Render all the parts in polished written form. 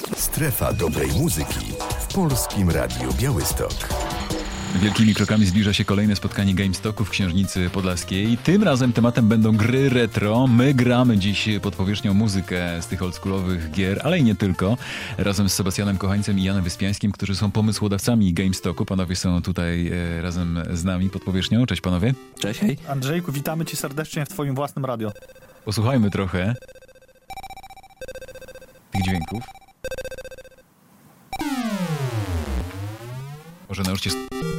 Strefa dobrej muzyki w Polskim Radiu Białystok. Wielkimi krokami zbliża się kolejne spotkanie GameStocku w Księżnicy Podlaskiej. Tym razem tematem będą gry retro. My gramy dziś pod powierzchnią muzykę z tych oldschoolowych gier, ale i nie tylko. Razem z Sebastianem Kochańcem i Janem Wyspiańskim, którzy są pomysłodawcami GameStocku. Panowie są tutaj razem z nami pod powierzchnią. Cześć panowie. Cześć, hej. Andrzejku, witamy cię serdecznie w twoim własnym radio. Posłuchajmy trochę tych dźwięków. Może nauczcie...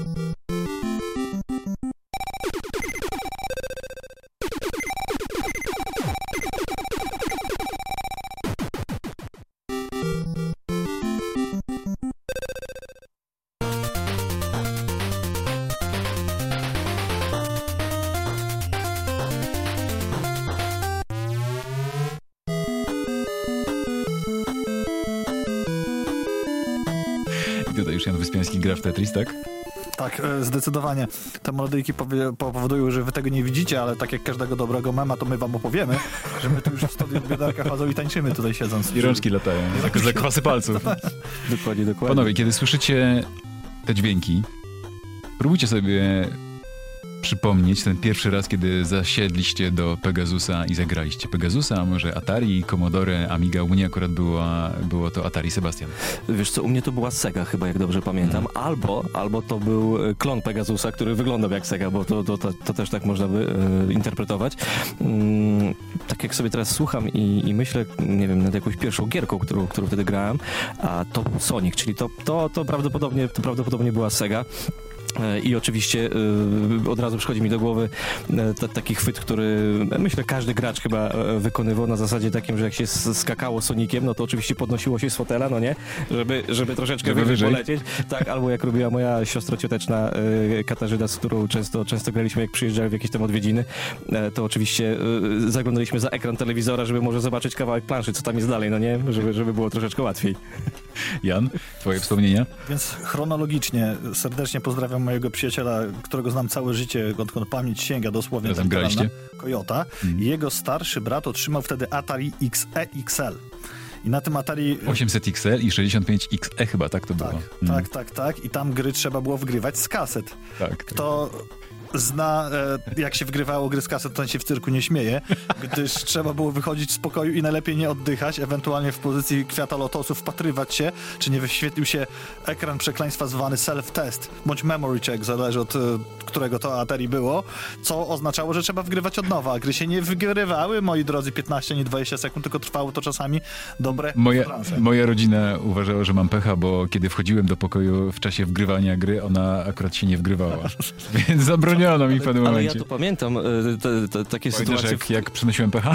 Tutaj już Jan Wyspiański gra w Tetris, tak? Tak, zdecydowanie. Te melodyjki powodują, że wy tego nie widzicie, ale tak jak każdego dobrego mema, to my wam opowiemy, że my tu już w studiu w biedarkach chodzą i tańczymy tutaj siedząc. I rączki latają, jak za kwasy palców. Dokładnie. Panowie, kiedy słyszycie te dźwięki, próbujcie sobie przypomnieć ten pierwszy raz, kiedy zasiedliście do Pegasusa i zagraliście Pegasusa, a może Atari, Commodore, Amiga. U mnie akurat było to Atari. Sebastian. Wiesz co, u mnie to była Sega chyba, jak dobrze pamiętam, albo to był klon Pegasusa, który wyglądał jak Sega, bo to też tak można by interpretować. Tak jak sobie teraz słucham i myślę, nie wiem, nad jakąś pierwszą gierką, którą wtedy grałem, a to był Sonic, czyli to prawdopodobnie była Sega. I oczywiście od razu przychodzi mi do głowy taki chwyt, który myślę każdy gracz chyba wykonywał na zasadzie takim, że jak się skakało Soniciem, no to oczywiście podnosiło się z fotela, no nie? Żeby troszeczkę wyżej polecieć. Tak, albo jak robiła moja siostra cioteczna Katarzyna, z którą często graliśmy, jak przyjeżdżały w jakieś tam odwiedziny, to oczywiście zaglądaliśmy za ekran telewizora, żeby może zobaczyć kawałek planszy, co tam jest dalej, no nie? Żeby było troszeczkę łatwiej. Jan, twoje wspomnienia? Więc chronologicznie serdecznie pozdrawiam mojego przyjaciela, którego znam całe życie, odkąd pamięć sięga dosłownie. Razem graliście? Kojota. Jego starszy brat otrzymał wtedy Atari XE-XL. I na tym Atari... 800 XL i 65 XE chyba, tak to było. Tak. I tam gry trzeba było wgrywać z kaset. Tak. Kto zna, jak się wgrywało gry z kaset, to on się w cyrku nie śmieje, gdyż trzeba było wychodzić z pokoju i najlepiej nie oddychać, ewentualnie w pozycji kwiata lotosu wpatrywać się, czy nie wyświetlił się ekran przekleństwa zwany self-test, bądź memory check, zależy od którego to Atari było, co oznaczało, że trzeba wgrywać od nowa. Gry się nie wygrywały, moi drodzy, 15, nie 20 sekund, tylko trwało to czasami dobre Moja rodzina uważała, że mam pecha, bo kiedy wchodziłem do pokoju w czasie wgrywania gry, ona akurat się nie wgrywała. Więc zabroniono mi w pewnym momencie. Ale ja tu pamiętam takie sytuacje... Jak przynosiłem pecha?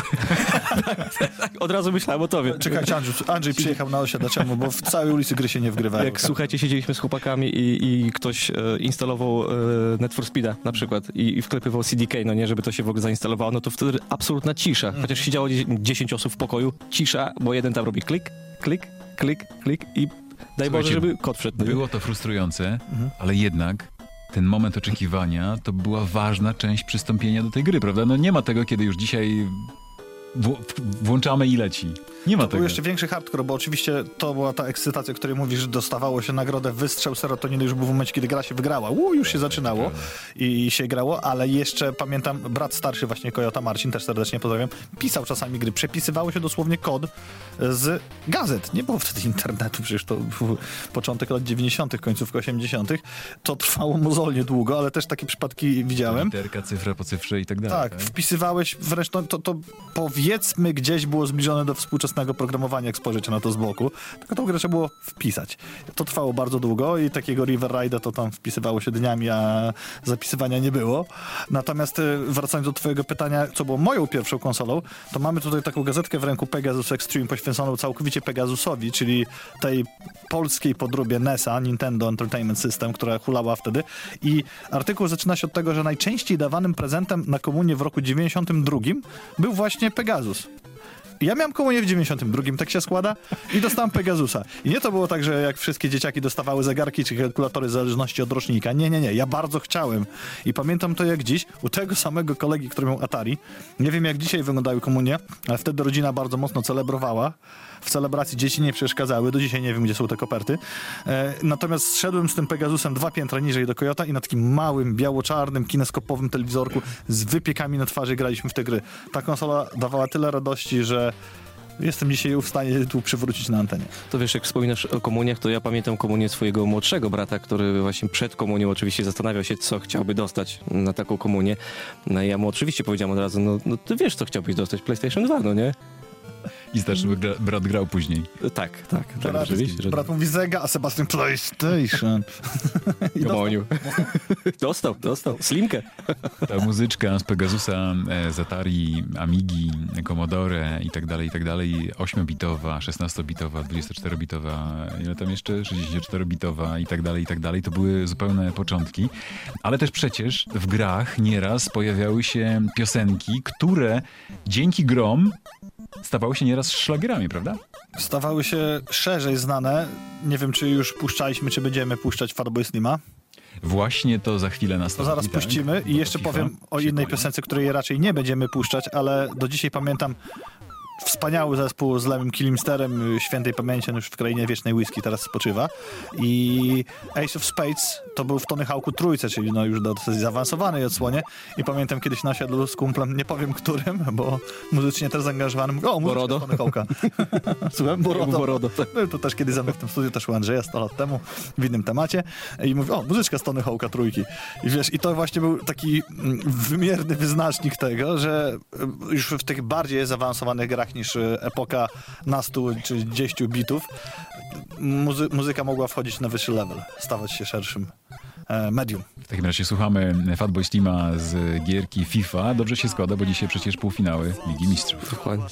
Od razu myślałem o tobie. Czekajcie, Andrzej przyjechał na osiedla, czemu? Bo w całej ulicy gry się nie wgrywają. Jak słuchajcie, siedzieliśmy z chłopakami i ktoś instalował Need for Speeda na przykład i wklepywał CDK, no nie, żeby to się w ogóle zainstalowało, no to wtedy absolutna cisza. Chociaż siedziało 10 osób w pokoju, cisza, bo jeden tam robi klik i daj Boże, żeby kod wszedł. Było to frustrujące, ale jednak ten moment oczekiwania to była ważna część przystąpienia do tej gry, prawda? No nie ma tego, kiedy już dzisiaj włączamy i leci. Nie ma tego. To był jeszcze większy hardcore, bo oczywiście to była ta ekscytacja, o której mówisz, że dostawało się nagrodę wystrzał serotoniny już był w momencie, kiedy gra się wygrała. Już się zaczynało i się grało, ale jeszcze pamiętam, brat starszy właśnie Kojota, Marcin, też serdecznie pozdrawiam, pisał czasami gry. Przepisywało się dosłownie kod z gazet. Nie było wtedy internetu, przecież to był początek lat 90., końcówka 80. To trwało mozolnie długo, ale też takie przypadki widziałem. Literka, cyfra po cyfrze i tak dalej. Tak, wpisywałeś, wreszcie to powiedzmy gdzieś było zbliżone do współczesnego programowania, jak spojrzycie na to z boku, tylko tą grę trzeba było wpisać. To trwało bardzo długo i takiego River Ride'a to tam wpisywało się dniami, a zapisywania nie było. Natomiast wracając do twojego pytania, co było moją pierwszą konsolą, to mamy tutaj taką gazetkę w ręku Pegasus Extreme poświęconą całkowicie Pegasusowi, czyli tej polskiej podróbie NES-a, Nintendo Entertainment System, która hulała wtedy. I artykuł zaczyna się od tego, że najczęściej dawanym prezentem na komunię w roku 92 był właśnie Pegasus. Ja miałem komunię w 92, tak się składa, i dostałem Pegasusa. I nie to było tak, że jak wszystkie dzieciaki dostawały zegarki czy kalkulatory w zależności od rocznika. Nie. Ja bardzo chciałem. I pamiętam to jak dziś, u tego samego kolegi, który miał Atari. Nie wiem, jak dzisiaj wyglądały komunie, ale wtedy rodzina bardzo mocno celebrowała. W celebracji dzieci nie przeszkadzały. Do dzisiaj nie wiem, gdzie są te koperty. Natomiast szedłem z tym Pegasusem 2 piętra niżej do Kojota i na takim małym, biało-czarnym, kineskopowym telewizorku z wypiekami na twarzy graliśmy w te gry. Ta konsola dawała tyle radości, że jestem dzisiaj w stanie tu przywrócić na antenie. To wiesz, jak wspominasz o komuniach, to ja pamiętam komunię swojego młodszego brata, który właśnie przed komunią oczywiście zastanawiał się, co chciałby dostać na taką komunię. No i ja mu oczywiście powiedziałem od razu, no ty wiesz, co chciałbyś dostać, PlayStation 2, no nie? I starszy brat grał później. Tak, oczywiście. Że... Brat mówi Sega, a Sebastian PlayStation. Gomoniu. Dostał. Slimkę. Ta muzyczka z Pegasusa, z Atari, Amigi, Commodore i tak dalej, 8-bitowa, 16-bitowa, 24-bitowa, ile tam jeszcze? 64-bitowa i tak dalej, to były zupełne początki. Ale też przecież w grach nieraz pojawiały się piosenki, które dzięki grom stawały się nieraz szlagierami, prawda? Stawały się szerzej znane. Nie wiem, czy już puszczaliśmy, czy będziemy puszczać Fatboy Slima. Właśnie to za chwilę To nastąpi. zaraz puścimy i jeszcze powiem o innej piosence, której raczej nie będziemy puszczać, ale do dzisiaj pamiętam wspaniały zespół z Lemmym Kilmisterem, świętej pamięci, on już w krainie wiecznej whisky teraz spoczywa. I Ace of Spades to był w Tony Hawk'u trójce, czyli no już do dosyć zaawansowanej odsłonie. I pamiętam kiedyś nasiadł z kumplem, nie powiem którym, bo muzycznie też zaangażowanym. O, muzycznie Tony Hawk'a. Słucham, Borodo. Był tu też kiedyś ze mną w tym studiu, też u Andrzeja 100 lat temu, w innym temacie. I mówi, o, muzyczka z Tony Hawk'a trójki. I wiesz, i to właśnie był taki wymierny wyznacznik tego, że już w tych bardziej zaawansowanych grach niż epoka nastu czy 10 bitów, muzyka mogła wchodzić na wyższy level, stawać się szerszym medium. W takim razie słuchamy Fatboy Slima z gierki FIFA. Dobrze się składa, bo dzisiaj przecież półfinały Ligi Mistrzów. Dokładnie.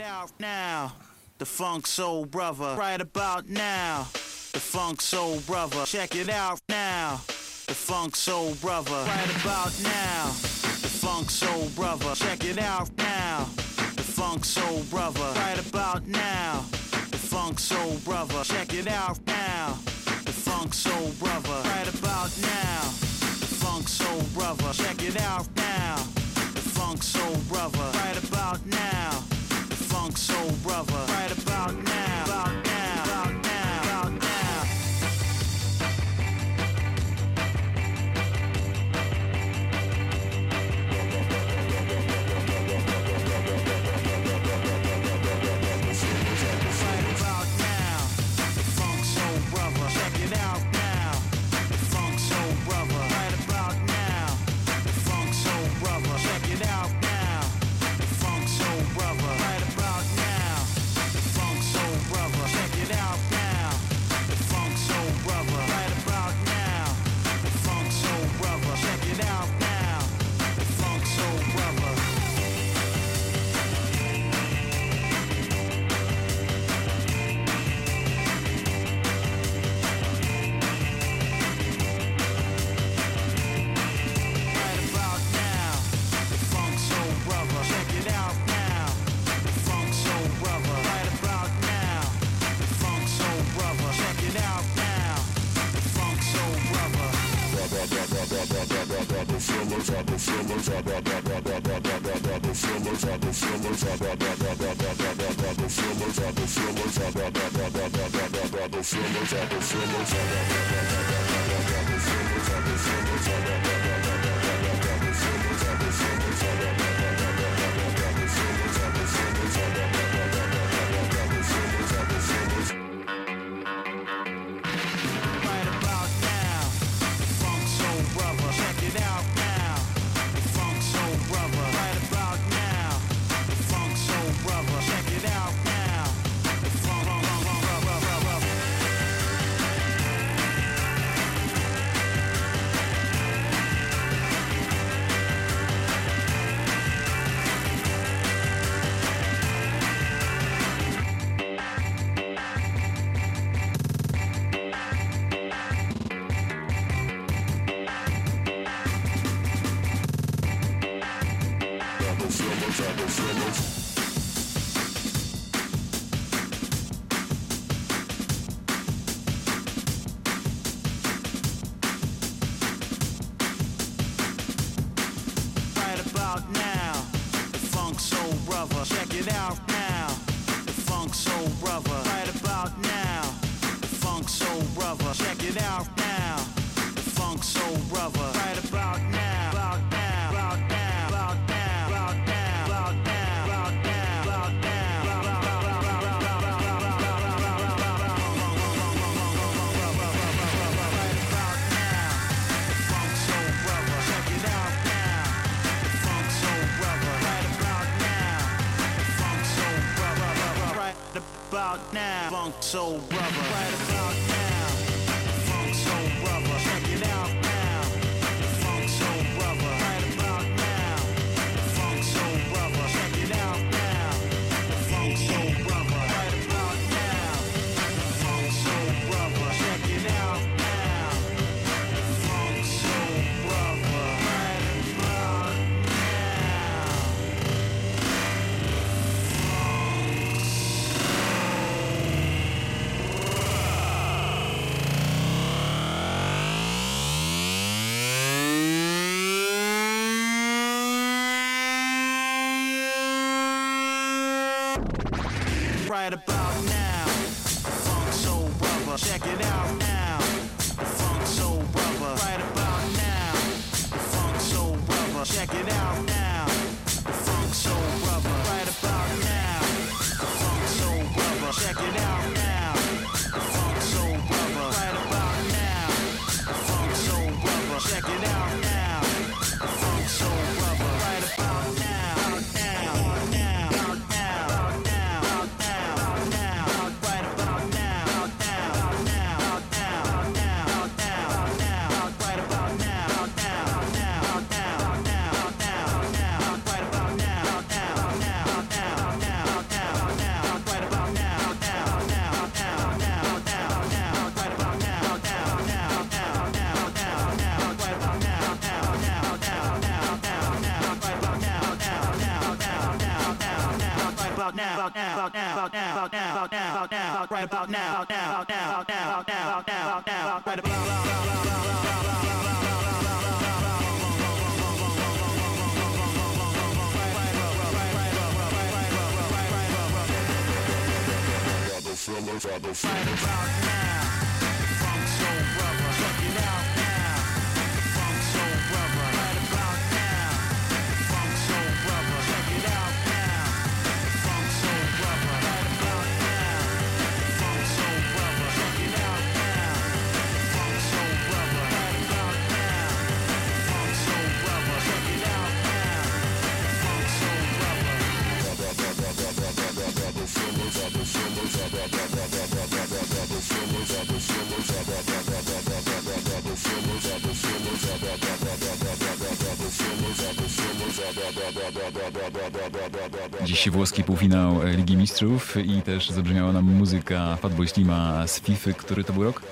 The Funk Soul Brother, right about now. The Funk Soul Brother, check it out now. The Funk Soul Brother, right about now. The Funk Soul Brother, check it out now. The Funk Soul Brother, right about now. The Funk Soul Brother, check it out now. The Funk Soul Brother, right about now. The Funk Soul Brother, check it out now. The Funk Soul Brother, right about now. The Funk Soul Brother, right about now. About now, about now, about now. about now, Funk Soul Brother. Right about now, Funk Soul Brother. Check it out now, Funk Soul Brother. Right about now, Funk Soul Brother. Check it out now, Funk Soul Brother. Right about now, Funk Soul Brother. Check it out now, Funk Soul Brother. Right about right about now, Funk Soul Brother. Check it out now, Funk Soul Brother. Right about now, Funk Soul Brother. Check it out now, Funk Soul Brother. Right about now, Funk Soul Brother. Check it out now, Funk Soul Brother. Right about now, Funk Soul Brother. Check it out now, Funk Soul Brother. Right about now, now, now, now, now, now, right about now, now, now, now, now, now, right about now, now, now, now, now, now, right about now, now, now, now, now, now, right about now, now, now, now, now, now, right about now, now, now, now, now, now, right about now, now, now, now, now, right about now, now, now, now, now, right about now, right about now, right about Funk Soul Brother. Check it out now, Funk Soul Brother. Right about now, Funk Soul Brother. Check it out now, Funk Soul Brother. Right about now, Funk Soul Brother. Check it out now, Funk Soul Brother. Right about now, Funk Soul Brother. Check it out now, Funk Soul Brother. Dziś włoski półfinał Ligi Mistrzów i też zabrzmiała nam muzyka Fatboy Slima z FIFA. Który to był rok?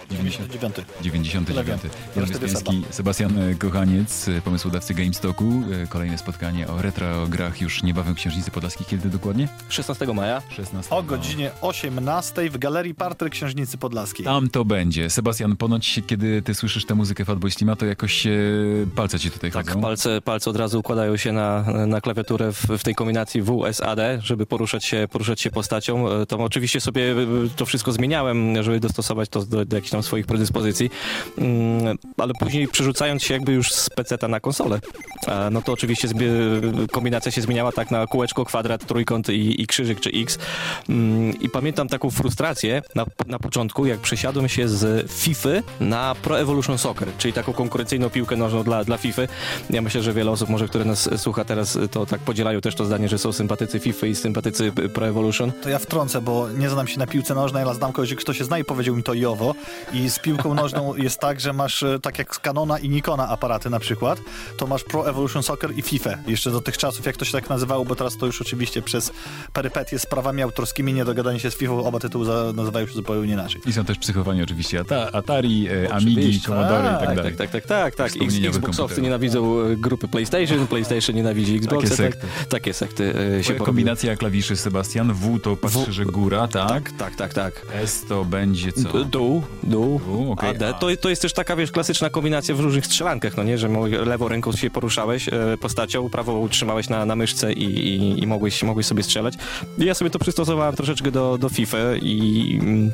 99. Jan Wyspiański, Sebastian Kochaniec, pomysłodawcy GameStoku. Kolejne spotkanie o retro grach już niebawem w Księżnicy Podlaskiej. Kiedy dokładnie? 16 maja. 16. O godzinie 18 w Galerii Parter Księżnicy Podlaskiej. Tam to będzie. Sebastian, ponoć kiedy ty słyszysz tę muzykę Fatboy Slima, to jakoś palce ci tutaj Tak, chodzą. palce od razu układają się na klawiaturę w tej kombinacji WSAD, żeby poruszać się postacią. To oczywiście sobie to wszystko zmieniałem, żeby dostosować to do jakichś tam swoich predyspozycji, ale później przerzucając się jakby już z peceta na konsolę, no to oczywiście kombinacja się zmieniała tak na kółeczko, kwadrat, trójkąt i krzyżyk czy X. I pamiętam taką frustrację na początku, jak przesiadłem się z FIFA na Pro Evolution Soccer, czyli taką konkurencyjną piłkę nożną dla FIFA. Ja myślę, że wiele osób może, które nas słucha teraz, to tak podzielają też to zdanie, że są sympatycy FIFA i sympatycy Pro Evolution. To ja wtrącę, bo nie znam się na piłce nożnej, ale znam kogoś, kto się zna i powiedział mi to i owo. I z piłką nożną jest tak, że masz tak jak z Canona i Nikona aparaty na przykład, to masz Pro Evolution Soccer i FIFA. Jeszcze do tych czasów, jak to się tak nazywało, bo teraz to już oczywiście przez perypetie z prawami autorskimi, niedogadanie się z FIFA, oba tytuły nazywają się zupełnie inaczej. I są też psychowani oczywiście Atari, Amigi, Commodore i tak dalej. Tak. Xboxowcy nienawidzą grupy PlayStation nienawidzi Xboxa. Takie sekty się porobiły. Kombinacja klawiszy, Sebastian. W to patrzy, że góra, tak? Tak. S to będzie co? Dół. Okay. A D. To jest też taka, klasyczna kombinacja w różnych strzelankach, no nie? Że lewą ręką się poruszałeś postacią, prawą trzymałeś na myszce i mogłeś sobie strzelać. I ja sobie to przystosowałem troszeczkę do FIFA i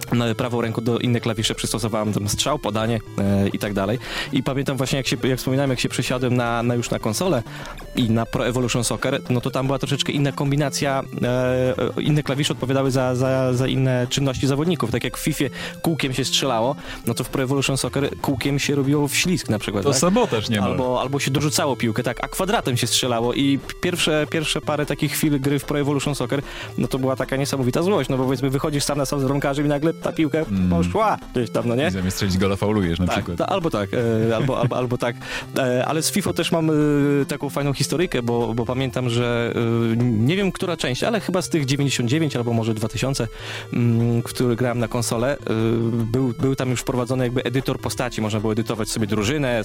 prawą ręką do inne klawisze przystosowałem tam strzał, podanie i tak dalej. I pamiętam właśnie, jak wspominałem, jak się przesiadłem już na konsolę i na Pro Evolution Soccer, no to tam była troszeczkę inna kombinacja, inne klawisze odpowiadały za inne czynności zawodników. Tak jak w FIFA kółkiem się strzelało, no to w Pro Evolution Soccer kółkiem się robiło wślizg na przykład. To tak? sabotaż niemal. Albo się dorzucało piłkę, tak, a kwadratem się strzelało i pierwsze parę takich chwil gry w Pro Evolution Soccer, no to była taka niesamowita złość, no bo powiedzmy wychodzisz sam na sam z bramkarzem i nagle ta piłka poszła gdzieś tam, no nie? I zamiast strzelić gola faulujesz na przykład. Albo tak, albo tak. Ale z FIFA też mam taką fajną historyjkę, bo pamiętam, że nie wiem, która część, ale chyba z tych 99 albo może 2000, który grałem na konsolę, był tam już wprowadzony jakby edytor postaci. Można było edytować sobie drużynę,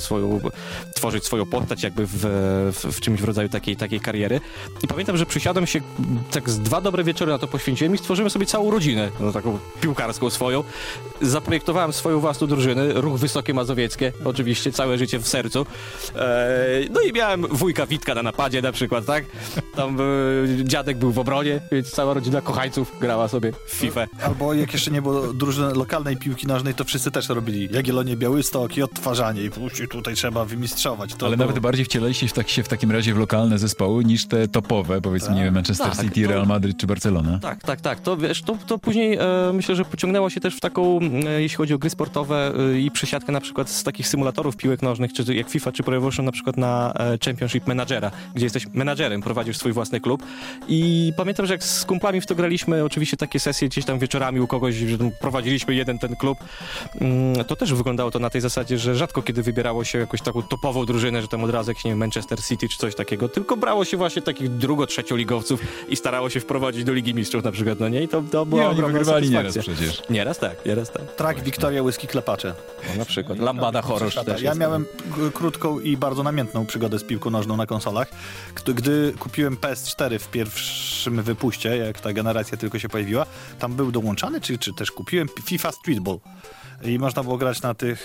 tworzyć swoją postać jakby w czymś w rodzaju takiej kariery. I pamiętam, że przysiadłem się, tak z 2 dobre wieczory na to poświęciłem i stworzyłem sobie całą rodzinę, no, taką piłkarską swoją. Zaprojektowałem swoją własną drużynę, Ruch Wysokie Mazowieckie, oczywiście, całe życie w sercu. No i miałem wujka Witka na napadzie na przykład, tak? Tam dziadek był w obronie, więc cała rodzina kochańców grała sobie w FIFA. Albo jak jeszcze nie było drużyny lokalnej piłki nożnej, to wszyscy też robili Jagiellonie Białystok i odtwarzanie i tutaj trzeba wymistrzować. Ale nawet bardziej wcielaliście się w takim razie w lokalne zespoły niż te topowe, powiedzmy, nie wiem, Manchester City, Real Madrid czy Barcelona. Tak. To wiesz, to później myślę, że pociągnęło się też w taką, jeśli chodzi o gry sportowe i przesiadkę na przykład z takich symulatorów piłek nożnych, czy jak FIFA, czy Pro Evolution na przykład na Championship Managera, gdzie jesteś menadżerem, prowadzisz swój własny klub i pamiętam, że jak z kumplami w to graliśmy, oczywiście takie sesje gdzieś tam wieczorami u kogoś, że prowadziliśmy ten klub, to też wyglądało to na tej zasadzie, że rzadko kiedy wybierało się jakąś taką topową drużynę, że tam od razu jak nie wiem, Manchester City czy coś takiego, tylko brało się właśnie takich drugo-trzecioligowców i starało się wprowadzić do Ligi Mistrzów na przykład, no nie? I to była oni wygrywali nieraz przecież. Nieraz tak. Trak, Wiktoria, Whisky, Klepacze. No, na przykład. Lambada Chorosz też Ja jest. miałem krótką i bardzo namiętną przygodę z piłką nożną na konsolach. Gdy kupiłem PS4 w pierwszym wypuście, jak ta generacja tylko się pojawiła, tam był dołączany, czy też kupiłem FIFA Streetball. I można było grać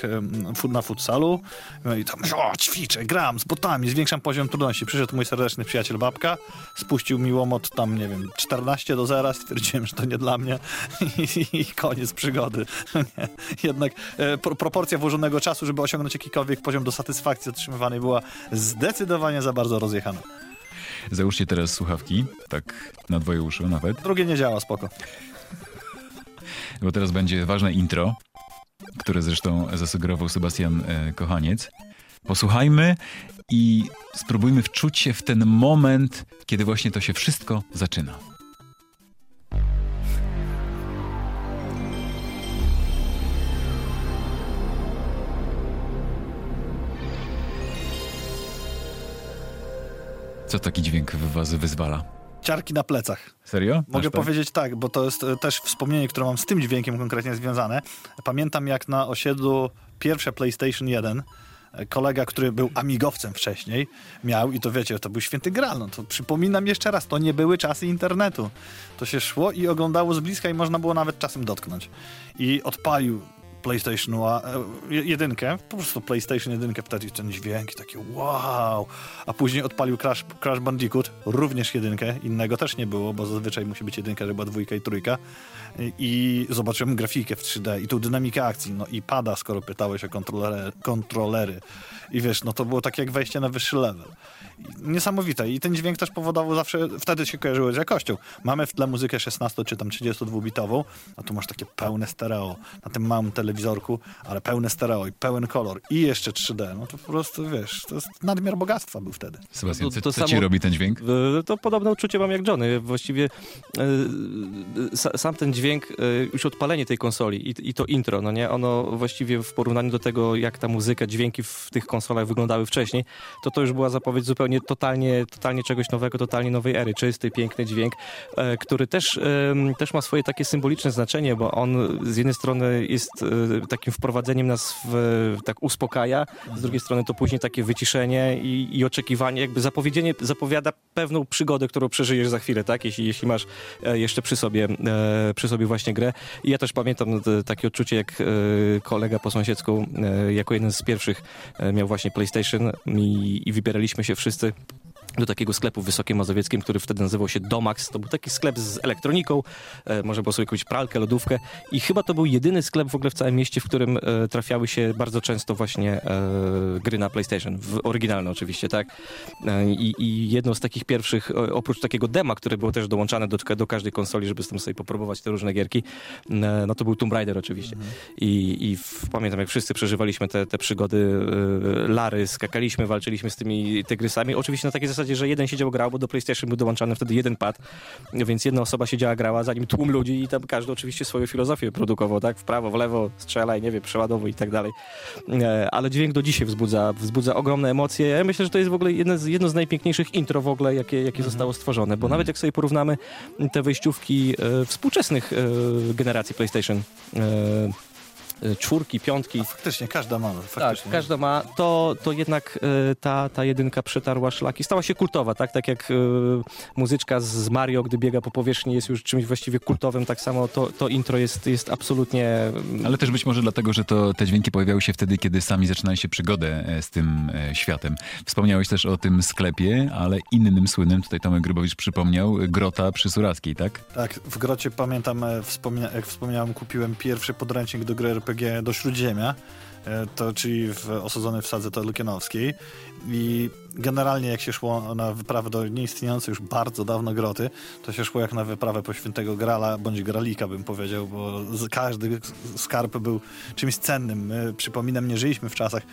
na futsalu. No i tam, ćwiczę, gram z botami, zwiększam poziom trudności. Przyszedł mój serdeczny przyjaciel Babka, spuścił mi łomot tam, nie wiem, 14-0, stwierdziłem, że to nie dla mnie i koniec przygody. Nie. Jednak proporcja włożonego czasu, żeby osiągnąć jakikolwiek poziom do satysfakcji otrzymywanej była zdecydowanie za bardzo rozjechana. Załóżcie teraz słuchawki, tak na 2 uszy nawet. Drugie nie działa, spoko. Bo teraz będzie ważne intro, które zresztą zasugerował Sebastian Kochaniec. Posłuchajmy i spróbujmy wczuć się w ten moment, kiedy właśnie to się wszystko zaczyna. Co taki dźwięk w was wyzwala? Ciarki na plecach. Serio? Mogę powiedzieć tak, bo to jest też wspomnienie, które mam z tym dźwiękiem konkretnie związane. Pamiętam, jak na osiedlu pierwsze PlayStation 1 kolega, który był amigowcem wcześniej, miał, i to wiecie, to był święty graal. No to przypominam jeszcze raz, to nie były czasy internetu. To się szło i oglądało z bliska i można było nawet czasem dotknąć. I odpalił PlayStation 1, po prostu PlayStation 1, wtedy ten dźwięk i taki wow, a później odpalił Crash Bandicoot, również 1, innego też nie było, bo zazwyczaj musi być 1, żeby była 2 i 3 i zobaczyłem grafikę w 3D i tu dynamikę akcji, no i pada, skoro pytałeś o kontrolery i wiesz, no to było tak jak wejście na wyższy level. Niesamowite i ten dźwięk też powodował zawsze, wtedy się kojarzyło z jakością. Mamy w tle muzykę 16 czy tam 32-bitową, a tu masz takie pełne stereo na tym małym telewizorku, ale pełne stereo i pełen kolor i jeszcze 3D, no to po prostu wiesz, to jest nadmiar bogactwa był wtedy. Sebastian, To co ci robi ten dźwięk? To podobne uczucie mam jak Johnny. Właściwie sam ten dźwięk, już odpalenie tej konsoli i to intro, no nie? Ono właściwie w porównaniu do tego, jak ta muzyka, dźwięki w tych konsolach wyglądały wcześniej, to już była zapowiedź zupełnie totalnie czegoś nowego, totalnie nowej ery. Czysty, piękny dźwięk, który też ma swoje takie symboliczne znaczenie, bo on z jednej strony jest takim wprowadzeniem nas tak uspokaja, z drugiej strony to później takie wyciszenie i oczekiwanie, jakby zapowiada pewną przygodę, którą przeżyjesz za chwilę, tak? Jeśli masz jeszcze przy sobie właśnie grę. I ja też pamiętam takie odczucie, jak kolega po sąsiedzku jako jeden z pierwszych miał właśnie PlayStation i wybieraliśmy się wszyscy do takiego sklepu w Wysokim Mazowieckim, który wtedy nazywał się Domax. To był taki sklep z elektroniką, można było sobie kupić pralkę, lodówkę i chyba to był jedyny sklep w ogóle w całym mieście, w którym trafiały się bardzo często właśnie gry na PlayStation, oryginalne oczywiście, tak? I jedną z takich pierwszych, oprócz takiego dema, które było też dołączane do każdej konsoli, żeby tam sobie popróbować te różne gierki, no to był Tomb Raider oczywiście. Pamiętam, jak wszyscy przeżywaliśmy te przygody Lary, skakaliśmy, walczyliśmy z tymi tygrysami. Oczywiście na takiej zasadzie, że jeden siedział, grał, bo do PlayStation był dołączany wtedy jeden pad, więc jedna osoba siedziała, grała, zanim tłum ludzi i tam każdy oczywiście swoją filozofię produkował, tak? W prawo, w lewo, strzelaj, nie wiem, przeładowuj i tak dalej. Ale dźwięk do dzisiaj wzbudza ogromne emocje. Ja myślę, że to jest w ogóle jedno z najpiękniejszych intro w ogóle, jakie zostało stworzone, bo nawet jak sobie porównamy te wejściówki współczesnych generacji PlayStation, 4, 5. Faktycznie, każda ma. Tak, każda ma. To jednak ta jedynka przetarła szlaki. Stała się kultowa, tak jak muzyczka z Mario, gdy biega po powierzchni, jest już czymś właściwie kultowym, tak samo to intro jest absolutnie... Ale też być może dlatego, że te dźwięki pojawiały się wtedy, kiedy sami zaczynali się przygodę z tym światem. Wspomniałeś też o tym sklepie, ale innym słynnym, tutaj Tomek Grybowicz przypomniał, Grota przy Surackiej, tak? Tak, w Grocie pamiętam, jak wspomniałem, kupiłem pierwszy podręcznik do gry RPG do Śródziemia, czyli osadzony w sadze Tolkienowskiej i generalnie jak się szło na wyprawę do nieistniejącej już bardzo dawno groty, to się szło jak na wyprawę po Świętego Grala, bądź Gralika bym powiedział, bo każdy skarb był czymś cennym. My, przypominam, nie żyliśmy w czasach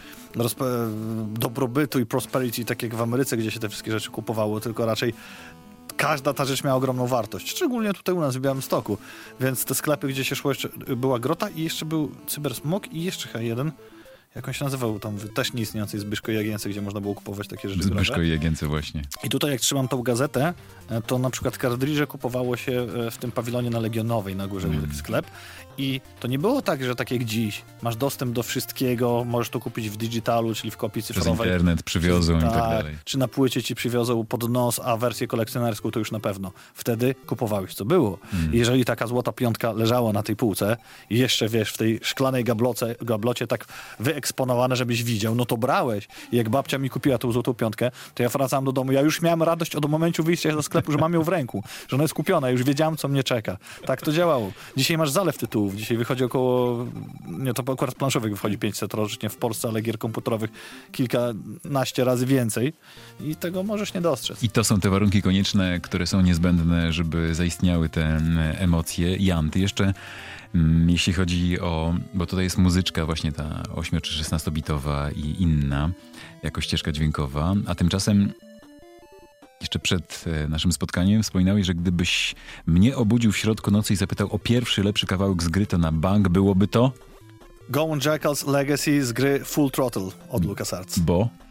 dobrobytu i prosperity, tak jak w Ameryce, gdzie się te wszystkie rzeczy kupowało, tylko raczej każda ta rzecz miała ogromną wartość. Szczególnie tutaj u nas w Białymstoku. Więc te sklepy, gdzie się szło, jeszcze była Grota i jeszcze był Cybersmok i jeszcze H1. Jak on się nazywał? Tam też nieistniejącej Zbyszko i Jagience, gdzie można było kupować takie rzeczy. Zbyszko i Jagience właśnie. I tutaj jak trzymam tą gazetę, to na przykład kartridże kupowało się w tym pawilonie na Legionowej na górze był taki sklep. I to nie było tak, że tak jak dziś, masz dostęp do wszystkiego, możesz to kupić w digitalu, czyli w kopii cyfrowej. Przez internet przywiozą i tak dalej. Czy na płycie ci przywiozą pod nos, a wersję kolekcjonerską to już na pewno. Wtedy kupowałeś co było. Jeżeli taka złota piątka leżała na tej półce i jeszcze, wiesz, w tej szklanej gablocie tak wyeksponowane, żebyś widział, no to brałeś. I jak babcia mi kupiła tą złotą piątkę, to ja wracałem do domu. Ja już miałem radość od momentu wyjścia ze sklepu, że mam ją w ręku, że ona jest kupiona, już wiedziałem, co mnie czeka. Tak to działało. Dzisiaj masz zalew tytułów. Dzisiaj wychodzi około, nie, to akurat planszowych wychodzi 500 rocznie w Polsce, ale gier komputerowych kilkanaście razy więcej i tego możesz nie dostrzec. I to są te warunki konieczne, które są niezbędne, żeby zaistniały te emocje. Jan, ty jeszcze, jeśli chodzi o, bo tutaj jest muzyczka właśnie ta 8 czy 16-bitowa i inna, jako ścieżka dźwiękowa, a tymczasem jeszcze przed naszym spotkaniem wspominałeś, że gdybyś mnie obudził w środku nocy i zapytał o pierwszy lepszy kawałek z gry, to na bank byłoby to? Gone Jackals Legacy z gry Full Throttle od LucasArts.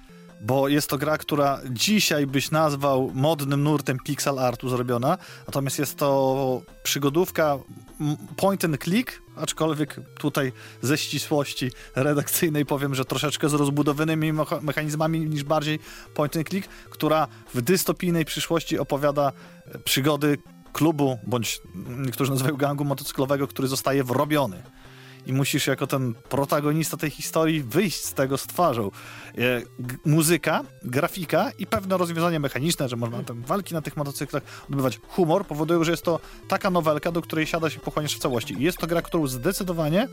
Bo jest to gra, która dzisiaj byś nazwał modnym nurtem pixel artu zrobiona, natomiast jest to przygodówka point and click, aczkolwiek tutaj ze ścisłości redakcyjnej powiem, że troszeczkę z rozbudowanymi mechanizmami niż bardziej point and click, która w dystopijnej przyszłości opowiada przygody klubu, bądź niektórzy nazywają gangu motocyklowego, który zostaje wrobiony. I musisz jako ten protagonista tej historii wyjść z tego z twarzą. Muzyka, grafika i pewne rozwiązania mechaniczne, że można tam walki na tych motocyklach odbywać. Humor powodują, że jest to taka nowelka, do której siadasz i pochłaniasz w całości. I jest to gra, którą zdecydowanie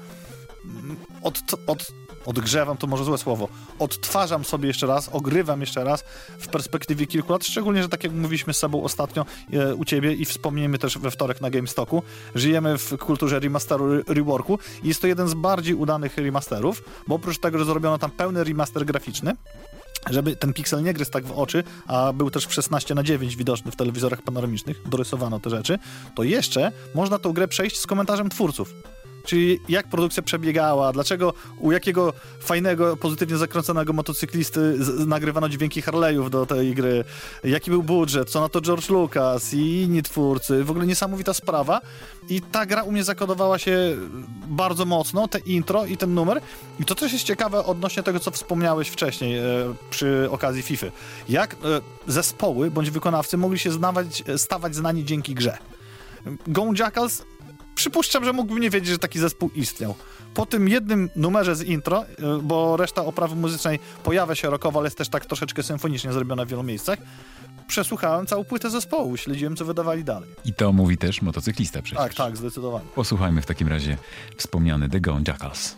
odgrzewam, to może złe słowo, odtwarzam sobie jeszcze raz, ogrywam jeszcze raz w perspektywie kilku lat, szczególnie, że tak jak mówiliśmy z sobą ostatnio u ciebie i wspomniemy też we wtorek na GameStoku, żyjemy w kulturze remasteru, reworku i jest to jeden z bardziej udanych remasterów, bo oprócz tego, że zrobiono tam pełny remaster graficzny, żeby ten piksel nie gryzł tak w oczy, a był też w 16:9 widoczny w telewizorach panoramicznych, dorysowano te rzeczy, to jeszcze można tą grę przejść z komentarzem twórców. Czyli jak produkcja przebiegała, dlaczego u jakiego fajnego, pozytywnie zakręconego motocyklisty nagrywano dźwięki Harley'ów do tej gry, jaki był budżet, co na to George Lucas i inni twórcy. W ogóle niesamowita sprawa i ta gra u mnie zakodowała się bardzo mocno, te intro i ten numer. I to też jest ciekawe odnośnie tego, co wspomniałeś wcześniej przy okazji FIFA. Jak zespoły bądź wykonawcy mogli się stawać znani dzięki grze. Gone Jackals przypuszczam, że mógłbym nie wiedzieć, że taki zespół istniał. Po tym jednym numerze z intro, bo reszta oprawy muzycznej pojawia się rockowo, ale jest też tak troszeczkę symfonicznie zrobiona w wielu miejscach, przesłuchałem całą płytę zespołu, śledziłem, co wydawali dalej. I to mówi też motocyklista przecież. Tak, zdecydowanie. Posłuchajmy w takim razie wspomniany The Gone Jackals.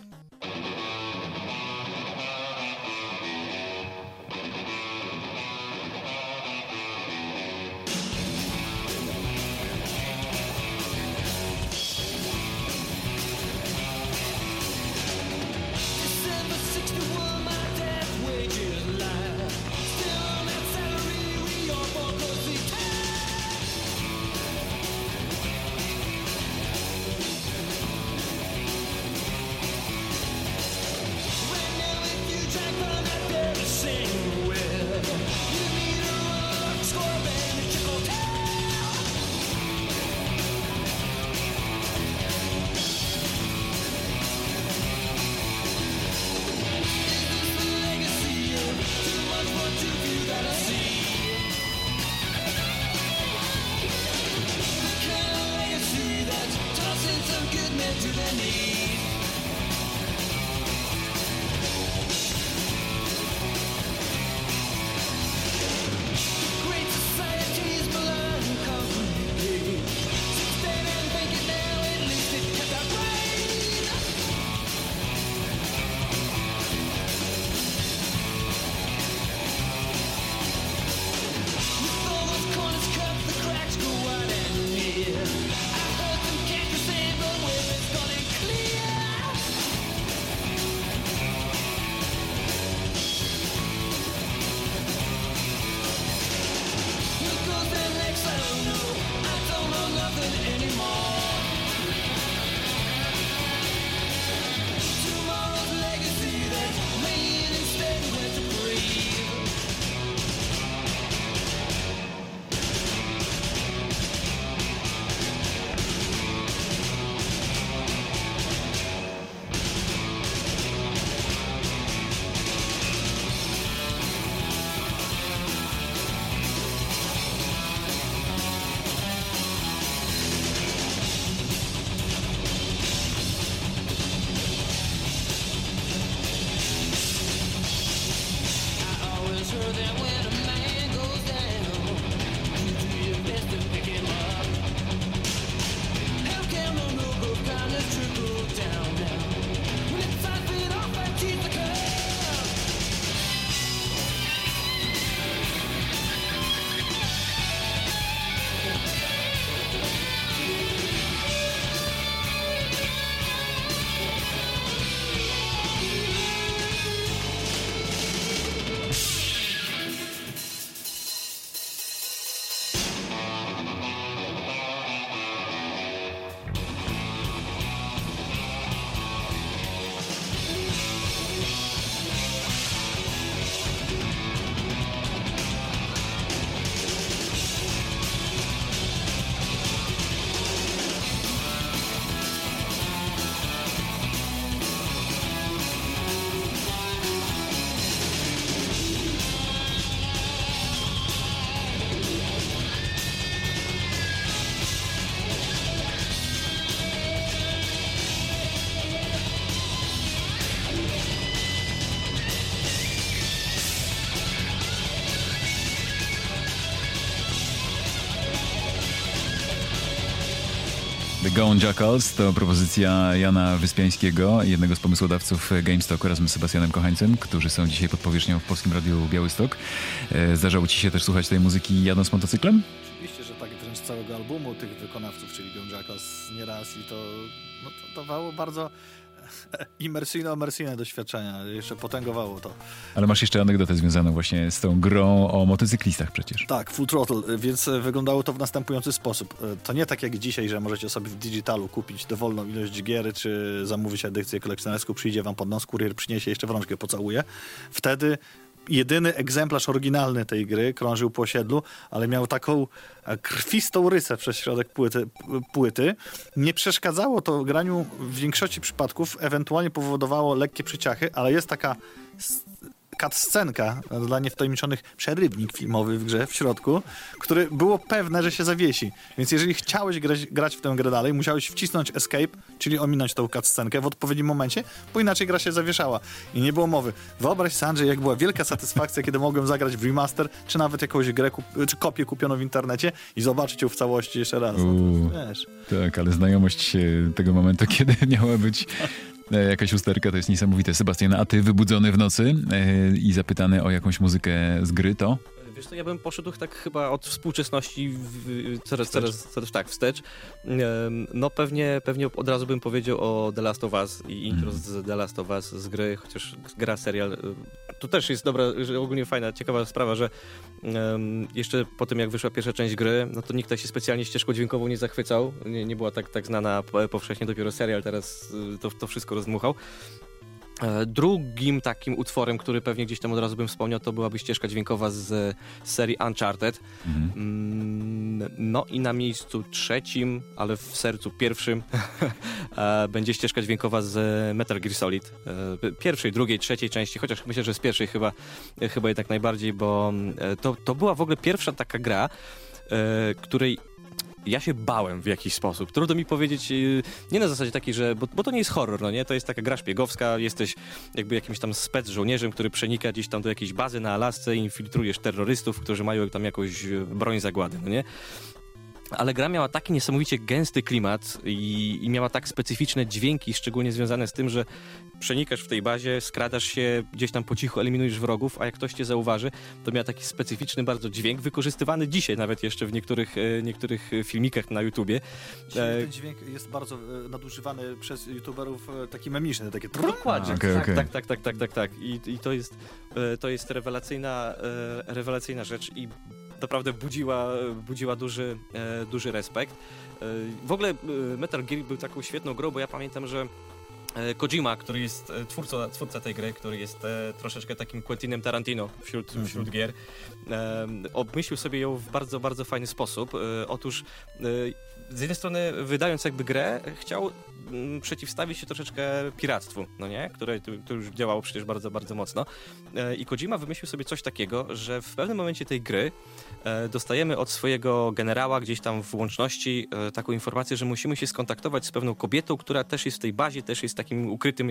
The Gone Jackals to propozycja Jana Wyspiańskiego, jednego z pomysłodawców GameStock, razem z Sebastianem Kochańcem, którzy są dzisiaj pod powierzchnią w Polskim Radiu Białystok. Zdarzało ci się też słuchać tej muzyki jadąc motocyklem? Oczywiście, że tak, wręcz całego albumu tych wykonawców, czyli Gone Jackals nieraz i to dawało bardzo imersyjne doświadczenia, jeszcze potęgowało to. Ale masz jeszcze anegdotę związaną właśnie z tą grą o motocyklistach przecież. Tak, Full Throttle, więc wyglądało to w następujący sposób. To nie tak jak dzisiaj, że możecie sobie w digitalu kupić dowolną ilość gier, czy zamówić edycję kolekcjonerską, przyjdzie wam pod nos, kurier przyniesie, jeszcze w rączkę pocałuje. Wtedy jedyny egzemplarz oryginalny tej gry krążył po osiedlu, ale miał taką krwistą rysę przez środek płyty. Nie przeszkadzało to graniu w większości przypadków, ewentualnie powodowało lekkie przyciachy, ale jest taka cutscenka dla niewtajemniczonych, przerywnik filmowy w grze w środku, który było pewne, że się zawiesi. Więc jeżeli chciałeś grać w tę grę dalej, musiałeś wcisnąć escape, czyli ominąć tą cutscenkę w odpowiednim momencie, bo inaczej gra się zawieszała. I nie było mowy. Wyobraź sobie, Andrzej, jak była wielka satysfakcja, kiedy mogłem zagrać w remaster, czy nawet jakąś grę, czy kopię kupioną w internecie i zobaczyć ją w całości jeszcze raz. No to, wiesz. Tak, ale znajomość tego momentu, kiedy miała być jakaś usterka, to jest niesamowite. Sebastian, a ty wybudzony w nocy i zapytany o jakąś muzykę z gry, to? Wiesz co, ja bym poszedł tak chyba od współczesności coraz tak, wstecz. No pewnie od razu bym powiedział o The Last of Us i intro z The Last of Us z gry, chociaż gra serial. To też jest dobra, że ogólnie fajna, ciekawa sprawa, że jeszcze po tym jak wyszła pierwsza część gry, no to nikt tak się specjalnie ścieżką dźwiękową nie zachwycał. Nie była tak znana powszechnie, dopiero serial teraz to wszystko rozdmuchał. Drugim takim utworem, który pewnie gdzieś tam od razu bym wspomniał, to byłaby ścieżka dźwiękowa z serii Uncharted. No i na miejscu trzecim, ale w sercu pierwszym będzie ścieżka dźwiękowa z Metal Gear Solid. Pierwszej, drugiej, trzeciej części, chociaż myślę, że z pierwszej chyba jednak najbardziej, bo to była w ogóle pierwsza taka gra, której ja się bałem w jakiś sposób. Trudno mi powiedzieć, nie na zasadzie takiej, że... Bo to nie jest horror, no nie? To jest taka gra szpiegowska, jesteś jakby jakimś tam spec żołnierzem, który przenika gdzieś tam do jakiejś bazy na Alasce i infiltrujesz terrorystów, którzy mają tam jakąś broń zagłady, no nie? Ale gra miała taki niesamowicie gęsty klimat i miała tak specyficzne dźwięki, szczególnie związane z tym, że przenikasz w tej bazie, skradasz się, gdzieś tam po cichu eliminujesz wrogów, a jak ktoś cię zauważy, to miała taki specyficzny bardzo dźwięk, wykorzystywany dzisiaj nawet jeszcze w niektórych filmikach na YouTubie. Ten dźwięk jest bardzo nadużywany przez youtuberów, taki memiczny, takie... Dokładnie, Okay. Tak. I to jest rewelacyjna rzecz i naprawdę budziła duży respekt. W ogóle Metal Gear był taką świetną grą, bo ja pamiętam, że Kojima, który jest twórca tej gry, który jest troszeczkę takim Quentinem Tarantino wśród gier, obmyślił sobie ją w bardzo, bardzo fajny sposób. Otóż z jednej strony, wydając jakby grę, chciał przeciwstawić się troszeczkę piractwu, no nie? Które już działało przecież bardzo, bardzo mocno. I Kojima wymyślił sobie coś takiego, że w pewnym momencie tej gry dostajemy od swojego generała gdzieś tam w łączności taką informację, że musimy się skontaktować z pewną kobietą, która też jest w tej bazie, też jest takim ukrytym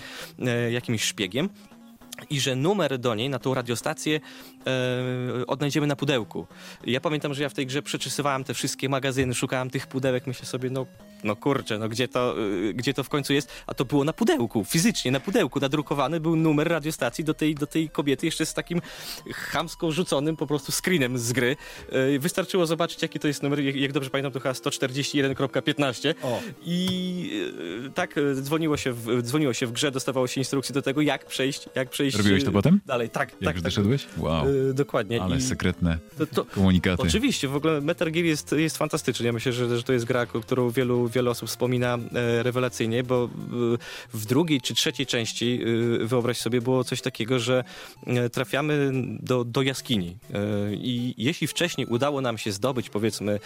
jakimś szpiegiem. I że numer do niej, na tą radiostację odnajdziemy na pudełku. Ja pamiętam, że ja w tej grze przeczesywałem te wszystkie magazyny, szukałem tych pudełek, myślę sobie, no kurczę, no gdzie to w końcu jest? A to było na pudełku, fizycznie na pudełku nadrukowany był numer radiostacji do tej kobiety, jeszcze z takim chamsko rzuconym po prostu screenem z gry. Wystarczyło zobaczyć, jaki to jest numer, jak dobrze pamiętam, to chyba 141.15. I tak dzwoniło się w grze, dostawało się instrukcje do tego, jak przejść. Robiłeś to potem? Dalej, tak. Jak już doszedłeś? Wow. Dokładnie. Ale sekretne komunikaty. Oczywiście, w ogóle Metal Gear jest fantastyczny. Ja myślę, że to jest gra, którą wielu osób wspomina rewelacyjnie, bo w drugiej czy trzeciej części, wyobraź sobie, było coś takiego, że trafiamy do jaskini i jeśli wcześniej udało nam się zdobyć, powiedzmy,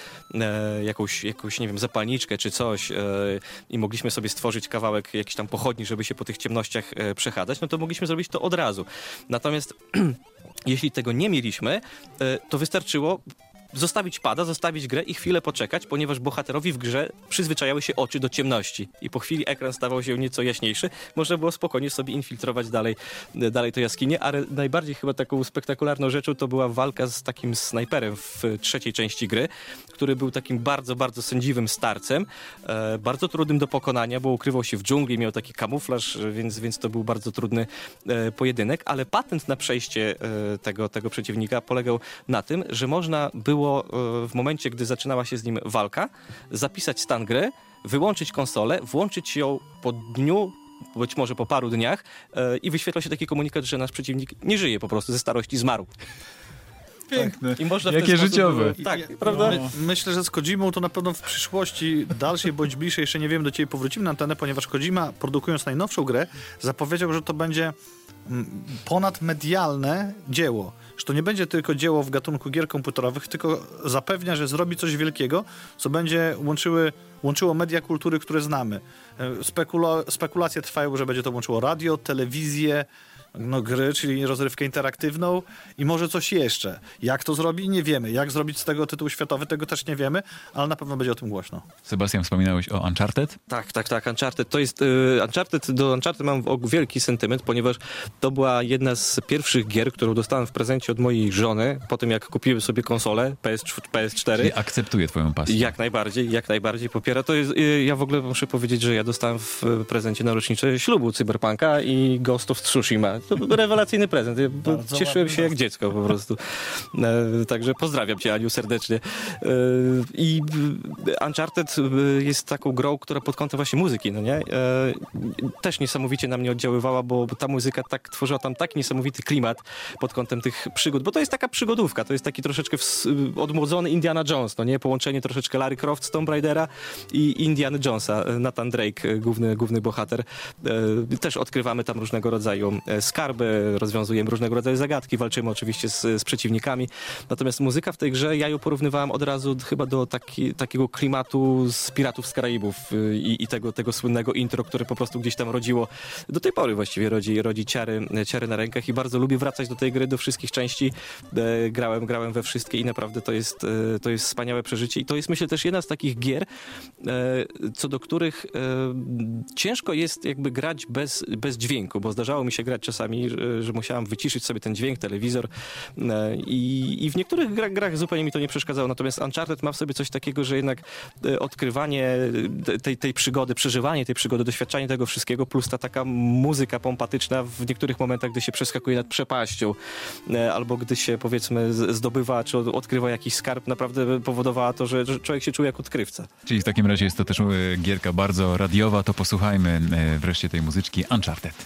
jakąś nie wiem, zapalniczkę czy coś i mogliśmy sobie stworzyć kawałek jakiejś tam pochodni, żeby się po tych ciemnościach przechadzać, no to mogliśmy zrobić to od razu. Natomiast jeśli tego nie mieliśmy, to wystarczyło zostawić pada, zostawić grę i chwilę poczekać, ponieważ bohaterowi w grze przyzwyczajały się oczy do ciemności i po chwili ekran stawał się nieco jaśniejszy. Można było spokojnie sobie infiltrować dalej to jaskinie, ale najbardziej chyba taką spektakularną rzeczą to była walka z takim snajperem w trzeciej części gry, który był takim bardzo, bardzo sędziwym starcem, bardzo trudnym do pokonania, bo ukrywał się w dżungli, miał taki kamuflaż, więc to był bardzo trudny pojedynek, ale patent na przejście tego przeciwnika polegał na tym, że można było w momencie, gdy zaczynała się z nim walka, zapisać stan gry, wyłączyć konsolę, włączyć ją po dniu, być może po paru dniach i wyświetla się taki komunikat, że nasz przeciwnik nie żyje, po prostu ze starości zmarł. Piękne. I można jakie życiowe. Tak, prawda? Myślę, że z Kojimą to na pewno w przyszłości dalszej bądź bliższej, jeszcze nie wiem, do ciebie powrócimy na antenę, ponieważ Kojima, produkując najnowszą grę, zapowiedział, że to będzie ponadmedialne dzieło. Że to nie będzie tylko dzieło w gatunku gier komputerowych, tylko zapewnia, że zrobi coś wielkiego, co będzie łączyło media kultury, które znamy. Spekulacje trwają, że będzie to łączyło radio, telewizję, No gry, czyli rozrywkę interaktywną i może coś jeszcze. Jak to zrobi? Nie wiemy. Jak zrobić z tego tytuł światowy? Tego też nie wiemy, ale na pewno będzie o tym głośno. Sebastian, wspominałeś o Uncharted? Tak. Uncharted to jest... do Uncharted mam wielki sentyment, ponieważ to była jedna z pierwszych gier, którą dostałem w prezencie od mojej żony, po tym jak kupiłem sobie konsolę PS4. Czyli akceptuję twoją pasję. Jak najbardziej popiera. To jest, ja w ogóle muszę powiedzieć, że ja dostałem w prezencie na rocznicę ślubu Cyberpunka i Ghost of Tsushima. To był rewelacyjny prezent. Ja cieszyłem się jak dziecko po prostu. Także pozdrawiam cię, Aniu, serdecznie. I Uncharted jest taką grą, która pod kątem właśnie muzyki, no nie? Też niesamowicie na mnie oddziaływała, bo ta muzyka tak tworzyła tam tak niesamowity klimat pod kątem tych przygód, bo to jest taka przygodówka, to jest taki troszeczkę odmłodzony Indiana Jones, no nie? Połączenie troszeczkę Larry Croft z Tomb Raidera i Indiana Jonesa, Nathan Drake, główny bohater. Też odkrywamy tam różnego rodzaju skarby, rozwiązujemy różnego rodzaju zagadki, walczymy oczywiście z przeciwnikami. Natomiast muzyka w tej grze, ja ją porównywałem od razu chyba do takiego klimatu z Piratów z Karaibów i tego słynnego intro, które po prostu gdzieś tam rodziło, do tej pory właściwie rodzi ciary na rękach i bardzo lubię wracać do tej gry, do wszystkich części. Grałem we wszystkie i naprawdę to jest wspaniałe przeżycie i to jest, myślę, też jedna z takich gier, co do których ciężko jest jakby grać bez dźwięku, bo zdarzało mi się grać czasami, że musiałem wyciszyć sobie ten dźwięk, telewizor i w niektórych grach zupełnie mi to nie przeszkadzało. Natomiast Uncharted ma w sobie coś takiego, że jednak odkrywanie tej przygody, przeżywanie tej przygody, doświadczanie tego wszystkiego, plus ta taka muzyka pompatyczna w niektórych momentach, gdy się przeskakuje nad przepaścią, albo gdy się, powiedzmy, zdobywa czy odkrywa jakiś skarb, naprawdę powodowała to, że człowiek się czuje jak odkrywca. Czyli w takim razie jest to też gierka bardzo radiowa, to posłuchajmy wreszcie tej muzyczki Uncharted.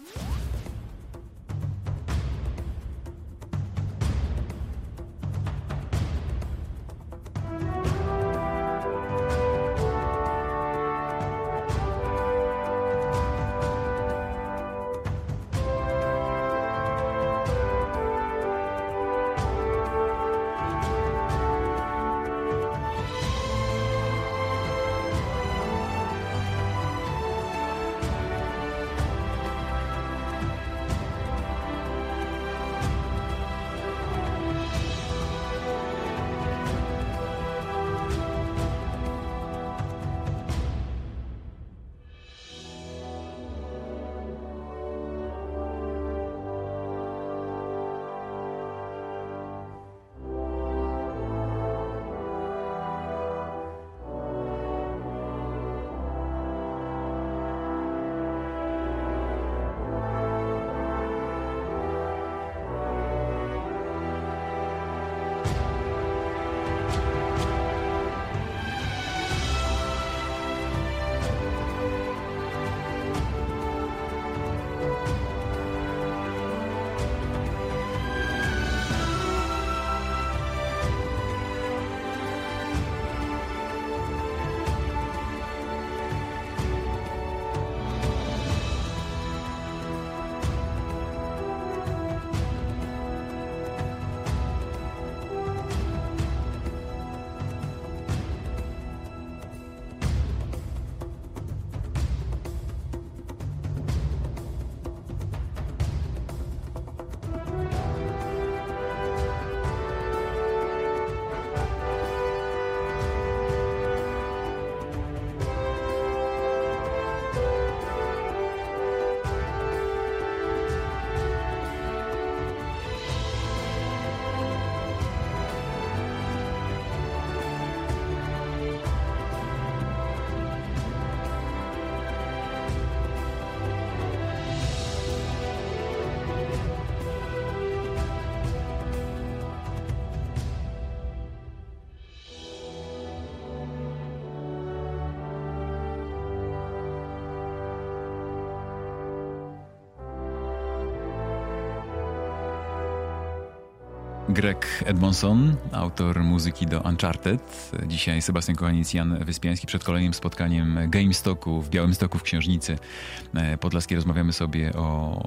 Greg Edmondson, autor muzyki do Uncharted. Dzisiaj Sebastian Kochaniec, Jan Wyspiański. Przed kolejnym spotkaniem GameStocku w Białymstoku w Księżnicy Podlaskiej rozmawiamy sobie o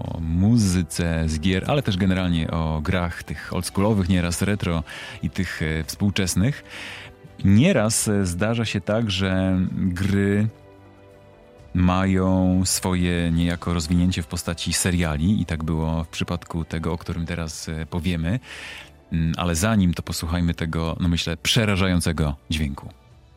muzyce z gier, ale też generalnie o grach tych oldschoolowych, nieraz retro i tych współczesnych. Nieraz zdarza się tak, że gry mają swoje niejako rozwinięcie w postaci seriali i tak było w przypadku tego, o którym teraz powiemy. Ale zanim to posłuchajmy tego, no myślę, przerażającego dźwięku.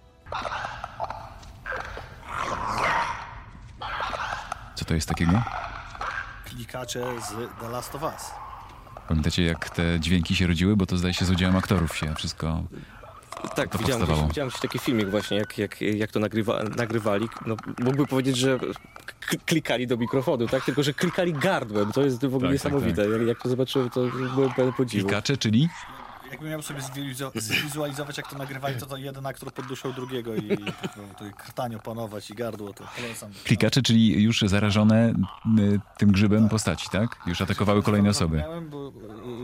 Co to jest takiego? Klikacze z The Last of Us. Pamiętacie, jak te dźwięki się rodziły? Bo to zdaje się z udziałem aktorów się wszystko... Tak, to widziałem gdzieś taki filmik właśnie, jak to nagrywali. No, mógłby powiedzieć, że klikali do mikrofonu, tak? Tylko że klikali gardłem. To jest w ogóle niesamowite. Tak. Jak to zobaczyłem, to byłem pełen podziwu. Klikacze, czyli? Jakbym miał sobie zwizualizować, jak to nagrywali, to jeden aktor podduszał drugiego i to krtanie opanować i gardło. To polecam. Klikacze, czyli już zarażone tym grzybem postaci, tak? Już atakowały kolejne osoby. Miałem, bo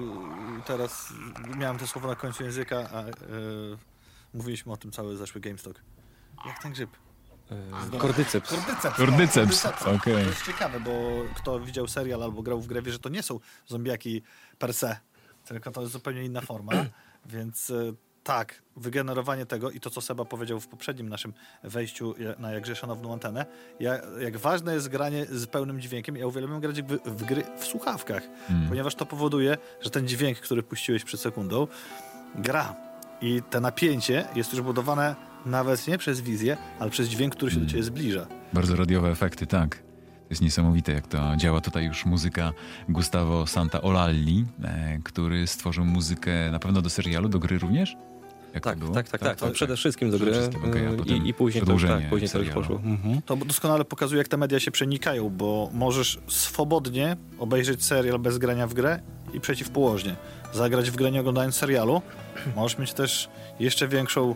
teraz miałem te słowa na końcu języka, a mówiliśmy o tym cały zeszły GameStop. Jak ten grzyb? Kordyceps. Kordyceps, okej. To jest ciekawe, bo kto widział serial albo grał w grę, wie, że to nie są zombiaki per se, tylko to jest zupełnie inna forma, więc tak, wygenerowanie tego i to, co Seba powiedział w poprzednim naszym wejściu na jakże szanowną antenę, jak ważne jest granie z pełnym dźwiękiem. Ja uwielbiam grać w gry w słuchawkach, ponieważ to powoduje, że ten dźwięk, który puściłeś przed sekundą, gra. I to napięcie jest już budowane nawet nie przez wizję, ale przez dźwięk, który się do ciebie zbliża. Bardzo radiowe efekty, tak. To jest niesamowite, jak to działa. Tutaj już muzyka Gustavo Santaolalla, który stworzył muzykę na pewno do serialu, do gry również? Jak tak, to było? tak. Przede wszystkim do gry i później to już poszło. To doskonale pokazuje, jak te media się przenikają, bo możesz swobodnie obejrzeć serial bez grania w grę i przeciwpołożnie. Zagrać w grę nie oglądając serialu. Możesz mieć też jeszcze większą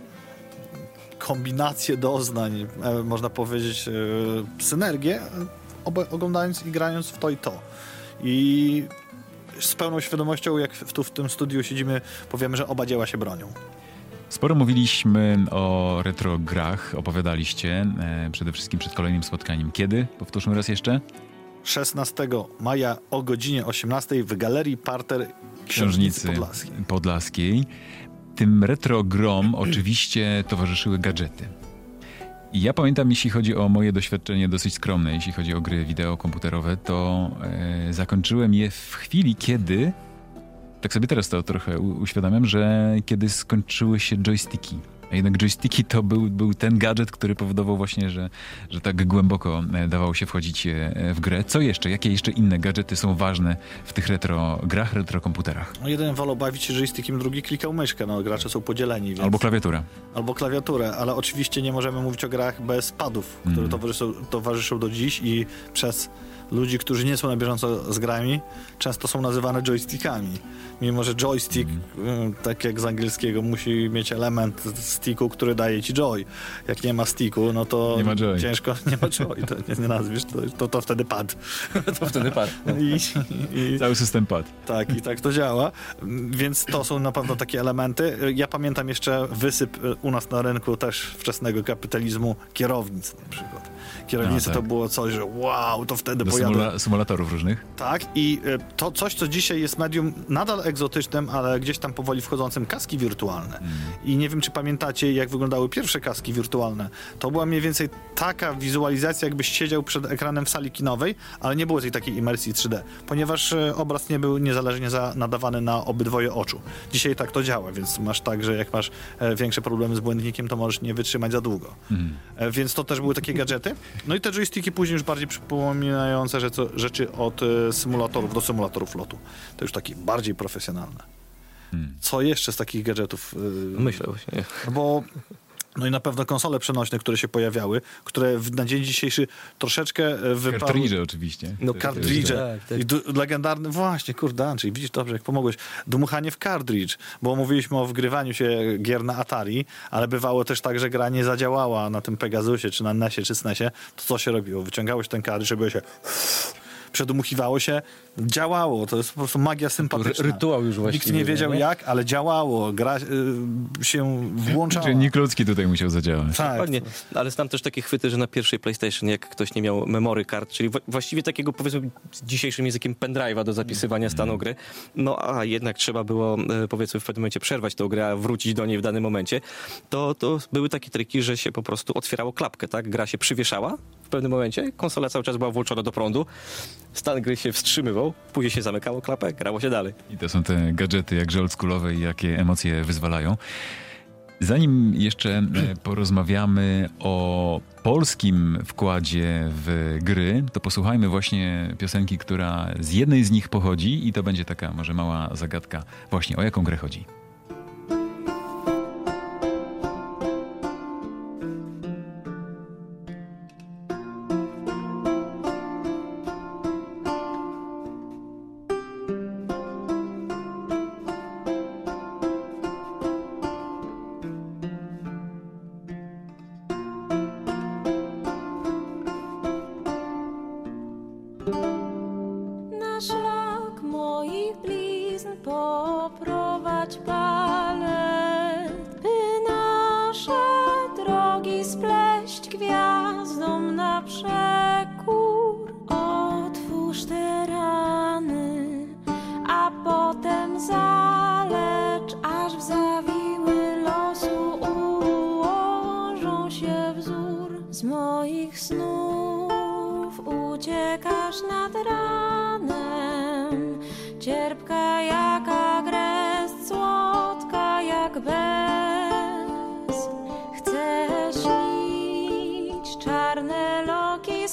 kombinację doznań, można powiedzieć synergię, oglądając i grając w to i to. I z pełną świadomością, jak tu w tym studiu siedzimy, powiemy, że oba dzieła się bronią. Sporo mówiliśmy o retro grach, opowiadaliście przede wszystkim przed kolejnym spotkaniem. Kiedy? Powtórzmy raz jeszcze. 16 maja o godzinie 18 w Galerii Parter Książnicy Podlaskiej. Tym retro grom oczywiście towarzyszyły gadżety. I ja pamiętam, jeśli chodzi o moje doświadczenie dosyć skromne, jeśli chodzi o gry wideo komputerowe, to zakończyłem je w chwili, kiedy, tak sobie teraz to trochę uświadamiam, że kiedy skończyły się joysticki. A jednak joysticki to był ten gadżet, który powodował właśnie, że tak głęboko dawało się wchodzić w grę. Co jeszcze? Jakie jeszcze inne gadżety są ważne w tych retro grach, retro komputerach? No jeden wolał bawić się joystickiem, drugi klikał myszkę. No, gracze są podzieleni. Więc... Albo klawiaturę, ale oczywiście nie możemy mówić o grach bez padów, które towarzyszą do dziś i przez ludzi, którzy nie są na bieżąco z grami, często są nazywane joystickami. Mimo że joystick, tak jak z angielskiego, musi mieć element sticku, który daje ci joy. Jak nie ma sticku, no to nie ma joy. Ciężko, nie ma joy, to nie nazwiesz, to wtedy pad. To wtedy pad. I cały system pad. Tak, i tak to działa. Więc to są na pewno takie elementy. Ja pamiętam jeszcze wysyp u nas na rynku też wczesnego kapitalizmu kierownic na przykład. Kierownice tak. To było coś, że wow, to wtedy pojadę. Symulatorów różnych. Tak, i to coś, co dzisiaj jest medium nadal egzotycznym, ale gdzieś tam powoli wchodzącym, kaski wirtualne. I nie wiem, czy pamiętacie, jak wyglądały pierwsze kaski wirtualne. To była mniej więcej taka wizualizacja, jakbyś siedział przed ekranem w sali kinowej, ale nie było tej takiej imersji 3D, ponieważ obraz nie był niezależnie nadawany na obydwoje oczu. Dzisiaj tak to działa, więc masz tak, że jak masz większe problemy z błędnikiem, to możesz nie wytrzymać za długo. Więc to też były takie gadżety. No i te joysticki później już bardziej przypominające rzeczy od symulatorów do symulatorów lotu. To już takie bardziej profesjonalne. Co jeszcze z takich gadżetów? Myślę właśnie. Bo no i na pewno konsole przenośne, które się pojawiały, które na dzień dzisiejszy troszeczkę wypadły. Kartridże oczywiście. No kartridże. Tak. I legendarny, właśnie, kurde Andrzej, widzisz dobrze, jak pomogłeś. Dmuchanie w kartridż, bo mówiliśmy o wgrywaniu się gier na Atari, ale bywało też tak, że gra nie zadziałała na tym Pegasusie, czy na NES-ie, czy SNES-ie. To co się robiło? Wyciągało się ten kartridż, robiło się... Przedmuchiwało się, działało. To jest po prostu magia sympatyczna. Rytuał już właściwie. Nikt nie wiedział jak, ale działało. Gra się włączała. Czynnik ludzki tutaj musiał zadziałać. Tak. Dokładnie. Ale znam też takie chwyty, że na pierwszej PlayStation, jak ktoś nie miał memory card, czyli właściwie takiego, powiedzmy, dzisiejszym językiem pendrive'a do zapisywania stanu gry, no a jednak trzeba było, powiedzmy, w pewnym momencie przerwać tą grę, a wrócić do niej w danym momencie, to były takie triki, że się po prostu otwierało klapkę, tak? Gra się przywieszała pewnym momencie konsola cały czas była włączona do prądu, stan gry się wstrzymywał, później się zamykało klapę, grało się dalej. I to są te gadżety jakże oldschoolowe i jakie emocje wyzwalają. Zanim jeszcze porozmawiamy o polskim wkładzie w gry, to posłuchajmy właśnie piosenki, która z jednej z nich pochodzi i to będzie taka może mała zagadka właśnie o jaką grę chodzi. Na szlak moich blizn poprowadź palet, by nasze drogi spleść gwiazdom na przekór. Otwórz te rany, a potem zalecz, aż w zawiły losu ułożą się wzór. Z moich snów uciekasz nad ranem, cierpka jak agres, słodka jak bez. Chcę śnić czarne loki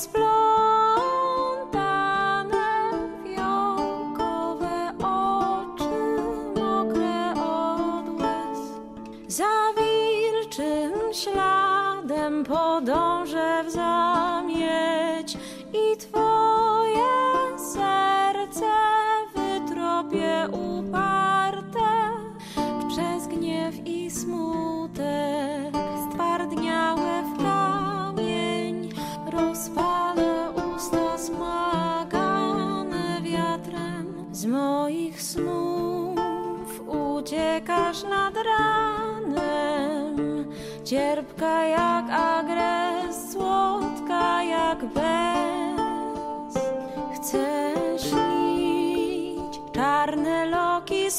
splątane, fiołkowe oczy mokre od łez. Za wilczym śladem podążę w zamieć i twoje serce wytropię uparte. Przez gniew i smutek stwardniałe w kamień rozpalę usta smagane wiatrem. Z moich snów uciekasz nad ranem, cierpka jak agres, słodka jak bez. Chcę śnić czarne loki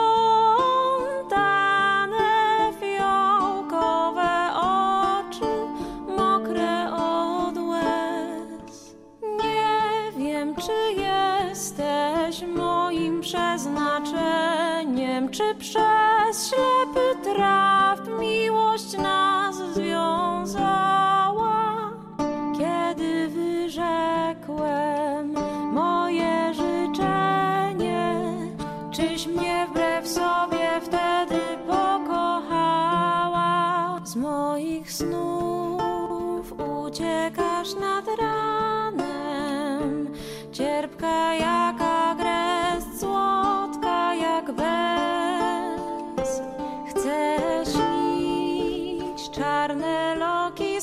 splątane, fiołkowe oczy mokre od łez. Nie wiem, czy jesteś moim przeznaczeniem, czy przez ślepy traf miłość nas związała. Kiedy wyrzekłem moje życzenie, czyś mnie wbrew sobie wtedy pokochała? Z moich snów uciekasz nad ranem, cierpka jak agres, słodka jak bez. Chcę śnić czarne loki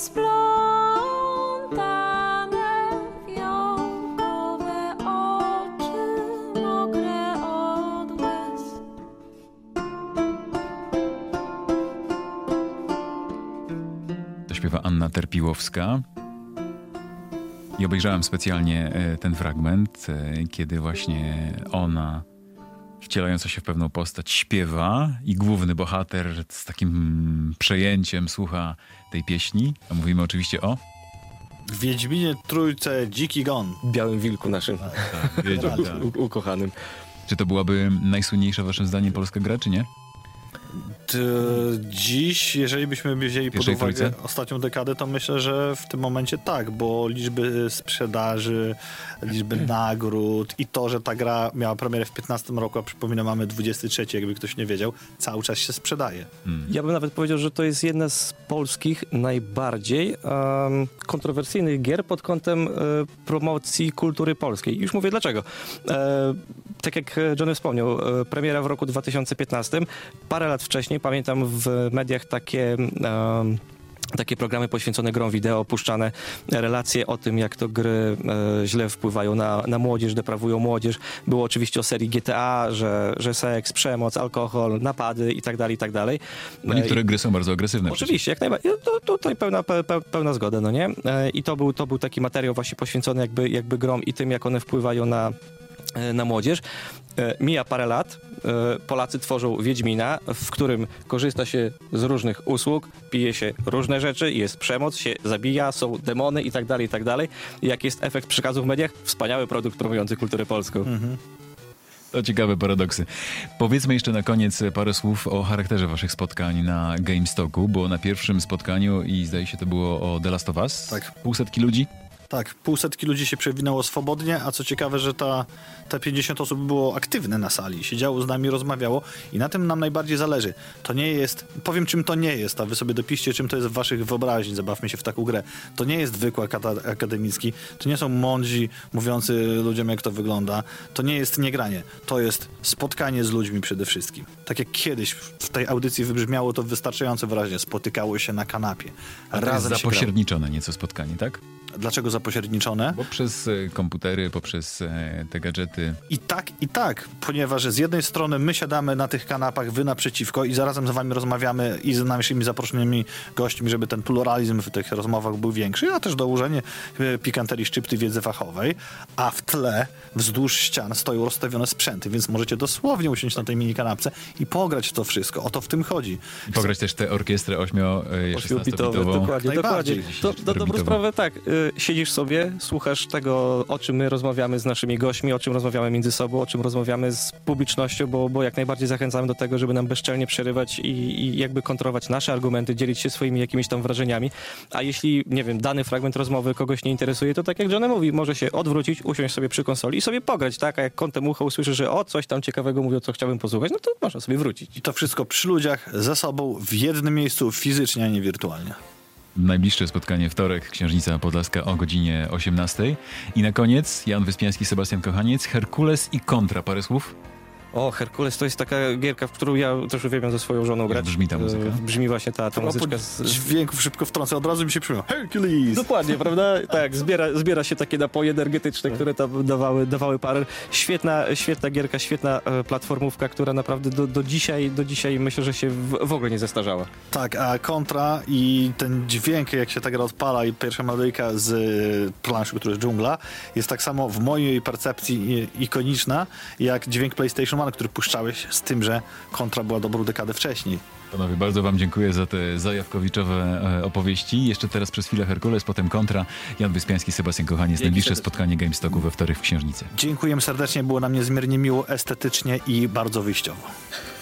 splątane, fiołkowe oczy mokre od łez. To śpiewa Anna Terpiłowska. I obejrzałem specjalnie ten fragment, kiedy właśnie ona, wcielająca się w pewną postać, śpiewa i główny bohater z takim przejęciem słucha tej pieśni. A mówimy oczywiście o... W Wiedźminie Trójce Dziki Gon. Białym wilku naszym ukochanym. Czy to byłaby najsłynniejsza waszym zdaniem polska gra, czy nie? Dziś, jeżeli byśmy wzięli pod uwagę trójce? ostatnią dekadę, to myślę, że w tym momencie tak, bo liczby sprzedaży, liczby nagród i to, że ta gra miała premierę w 15 roku, a przypominam, mamy 23, jakby ktoś nie wiedział, cały czas się sprzedaje. Ja bym nawet powiedział, że to jest jedna z polskich najbardziej kontrowersyjnych gier pod kątem promocji kultury polskiej. Już mówię dlaczego. Tak jak Johnny wspomniał, premiera w roku 2015. Parę lat wcześniej pamiętam w mediach takie programy poświęcone grom wideo, puszczane relacje o tym, jak to gry źle wpływają na młodzież, deprawują młodzież. Było oczywiście o serii GTA, że seks, przemoc, alkohol, napady i tak dalej. Bo niektóre gry są bardzo agresywne. Oczywiście, jak najbardziej. Tutaj pełna zgoda, no nie? I to był taki materiał właśnie poświęcony jakby grom i tym, jak one wpływają na młodzież. Mija parę lat, Polacy tworzą Wiedźmina, w którym korzysta się z różnych usług, pije się różne rzeczy, jest przemoc, się zabija, są demony i tak dalej, i tak dalej. Jaki jest efekt przekazu w mediach? Wspaniały produkt promujący kulturę polską. To ciekawe paradoksy. Powiedzmy jeszcze na koniec parę słów o charakterze waszych spotkań na GameStocku, bo na pierwszym spotkaniu, i zdaje się to było o The Last of Us, Tak. 500 ludzi. Tak, 500 ludzi się przewinęło swobodnie, a co ciekawe, że te 50 osób było aktywne na sali, siedziało z nami, rozmawiało i na tym nam najbardziej zależy. To nie jest, powiem czym to nie jest, a wy sobie dopiszcie, czym to jest w waszych wyobraźni, zabawmy się w taką grę. To nie jest wykład akademicki, to nie są mądrzy mówiący ludziom, jak to wygląda, to nie jest niegranie, to jest spotkanie z ludźmi przede wszystkim. Tak jak kiedyś w tej audycji wybrzmiało to wystarczająco wyraźnie, spotykało się na kanapie. A to jest Razem się grało. zapośredniczone nieco spotkanie, tak? Dlaczego zapośredniczone? Bo przez komputery, poprzez te gadżety. I tak, ponieważ z jednej strony my siadamy na tych kanapach, wy naprzeciwko i zarazem z wami rozmawiamy i z naszymi zaproszonymi gośćmi, żeby ten pluralizm w tych rozmowach był większy, a też dołożenie pikanterii, szczypty wiedzy fachowej, a w tle wzdłuż ścian stoją rozstawione sprzęty, więc możecie dosłownie usiąść na tej mini kanapce i pograć w to wszystko. O to w tym chodzi. I pograć też tę orkiestrę 8-16-bitową. Dokładnie. Najbardziej. To na dobrą sprawę tak, siedzisz sobie, słuchasz tego, o czym my rozmawiamy z naszymi gośćmi, o czym rozmawiamy między sobą, o czym rozmawiamy z publicznością, bo jak najbardziej zachęcamy do tego, żeby nam bezczelnie przerywać i jakby kontrolować nasze argumenty, dzielić się swoimi jakimiś tam wrażeniami. A jeśli, nie wiem, dany fragment rozmowy kogoś nie interesuje, to tak jak Johnny mówi, może się odwrócić, usiąść sobie przy konsoli i sobie pograć, tak? A jak kątem ucha usłyszy, że coś tam ciekawego mówią, co chciałbym posłuchać, no to można sobie wrócić. I to wszystko przy ludziach, ze sobą, w jednym miejscu, fizycznie, a nie wirtualnie. Najbliższe spotkanie wtorek, Księżnica Podlaska o godzinie 18. I na koniec Jan Wyspiański, Sebastian Kochaniec, Herkules i Kontra. Parę słów? O, Herkules to jest taka gierka, w którą ja też uwielbiam ze swoją żoną grać. brzmi ta muzyka? Brzmi właśnie ta muzyczka. Dźwięków szybko wtrącę, od razu mi się przypomina. Hercules! Dokładnie, prawda? Tak, zbiera się takie napoje energetyczne, które tam dawały parę. Świetna gierka, świetna platformówka, która naprawdę do dzisiaj myślę, że się w ogóle nie zestarzała. Tak, a Kontra i ten dźwięk, jak się ta gra odpala i pierwsza melodyjka z planszy, który jest dżungla, jest tak samo w mojej percepcji ikoniczna, jak dźwięk PlayStation 1, który puszczałeś, z tym, że Kontra była dobrą dekadę wcześniej. Panowie, bardzo wam dziękuję za te zajawkowiczowe opowieści. Jeszcze teraz przez chwilę Herkules, potem Kontra. Jan Wyspiański, Sebastian Kochaniec. Najbliższe spotkanie GameStocku we wtorek w Księżnicy. Dziękujemy serdecznie, było nam niezmiernie miło, estetycznie i bardzo wyjściowo.